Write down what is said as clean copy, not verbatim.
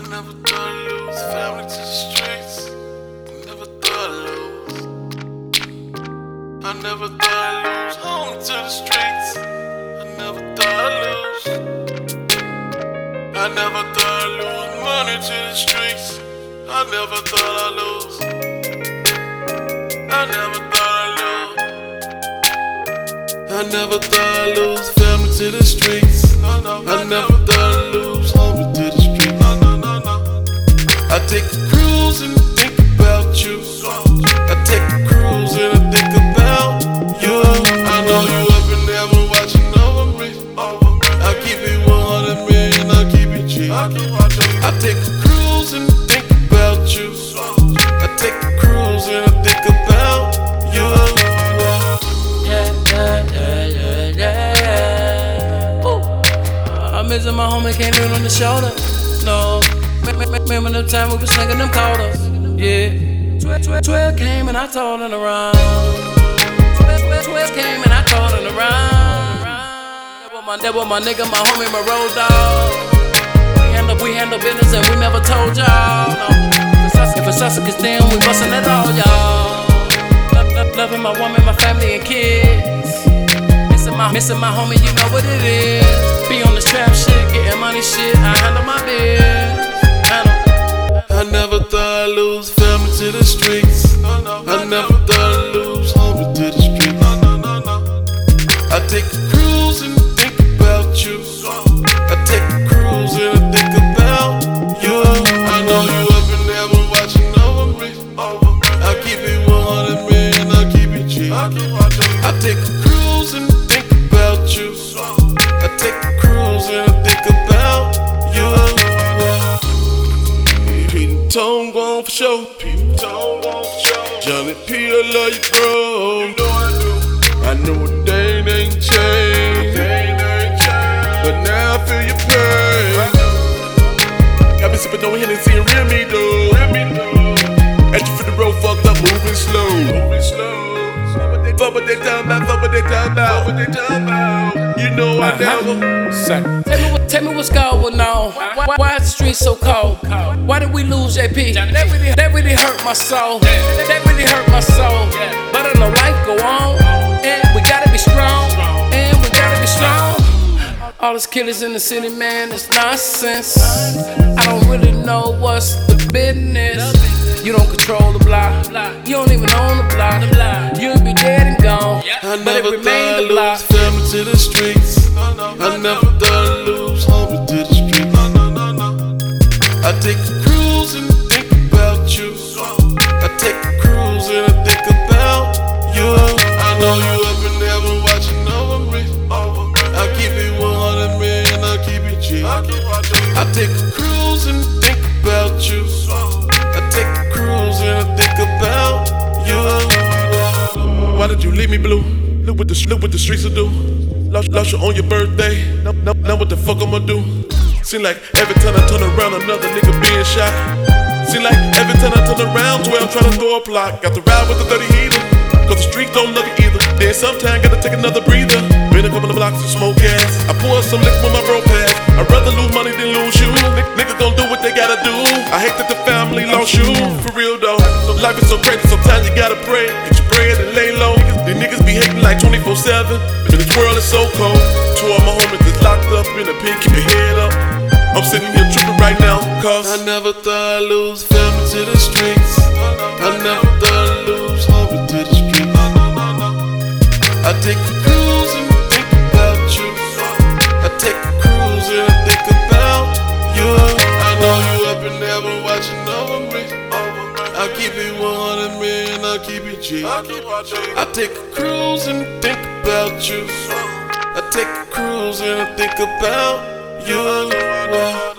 never thought I'd lose family to the streets. I never thought I'd lose. I never thought I'd lose home to the streets. I never thought I'd lose. I never thought I'd lose money to the streets. I never thought I'd lose. I never thought I'd lose. I never thought I'd lose family to the streets. I never thought I'd lose homie to the streets. I take a cruise and think about you. I take a cruise and I think about you. I know you up and there but watching over me. I keep it 100 million, I keep it cheap. I take a cruise and think about you. I take a cruise and I think about you. I'm missing my homie, can't lean on the shoulder. No, remember the time we was slinging them quarters. Yeah, 12 came and I told him to run. 12 came and I told him to run. That was my nigga, my homie, my road dog. We handle business and we never told y'all. No, if it's us against them, we bustin' it all, y'all. Loving my woman, my family and kids. Missing my homie, you know what it is. Be on this trap shit, getting money shit. I handle my biz. I never thought I'd lose family to the streets. I never thought I'd lose homie to the streets. I take a cruise and think about you. I take a cruise and I think about you. I know you up and there but watching over me. I keep it 100 million, I keep it cheap. I take a cruise and think about you. I take a cruise and I think about you. Pete Tone gone for show. Johnny P, I love you, bro. I know a day ain't changed, but now I feel your pain. Got me sippin' on Hennessy and real me though. At you for the road, fucked up, moving slow. Fuck what they talking about. You know I never. Tell me what's going on. Why is the street so cold? Why did we lose JP? That really hurt my soul. That really hurt my soul. But I know life go on, and we gotta be strong. And we gotta be strong. All these killers in the city, man, it's nonsense. I don't really know what's the business. You don't control the block. You don't even own the block. You'll be dead and gone. I never thought I'd lose family to the streets. I never thought I'd lose homie to the streets. I take a cruise and think about you. I take a cruise and I think about you. I know you up and there but watching over me. I keep it 100 million, I keep it cheap. I take a cruise and think about you. I take a cruise and I think about you. Why did you leave me blue? Look what the streets will do. Lost you on your birthday. Now what the fuck I'ma do? Seem like every time I turn around, another nigga being shot. Seem like every time I turn around, 12 trying to throw a block. Got to ride with the 30 heater, cause the streets don't love you either. Then sometime gotta take another breather. Been a couple of blocks to smoke gas. I pour some liquor with my bro pass. I'd rather lose money than lose you. Niggas gon' do what they gotta do. I hate that the family lost you. For real though, so life is so crazy. Sometimes you gotta pray, get your bread and lay low. These niggas be hating like 24/7. But this world is so cold. Two of my homies is locked up in a pen. Keep your head up. I'm sitting here tripping right now, cause I never thought I'd lose family to the streets. I never thought I'd lose homie to the streets. I take a cruise and think about you. I take a cruise and I think about you. I know you up and there but watching over me. I keep it 100 million, I keep it cheap. I take a cruise and think about you. I take a cruise and I think about you.